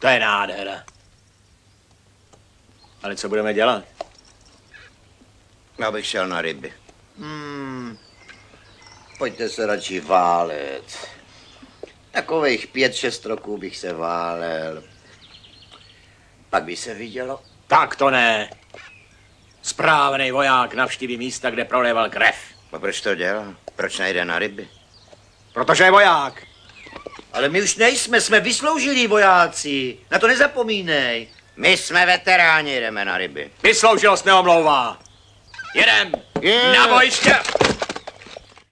To je nádhera. Ale co budeme dělat? Já bych šel na ryby. Pojďte se radši válet. Takových 5-6 roků bych se válel. Pak by se vidělo. Tak to ne. Správný voják navštíví místa, kde proléval krev. A proč to dělá? Proč nejde na ryby? Protože je voják. Ale my už nejsme, jsme vysloužilí vojáci. Na to nezapomínej. My jsme veteráni, jdeme na ryby. Vysloužilost neomlouvá. Jedem na bojiště.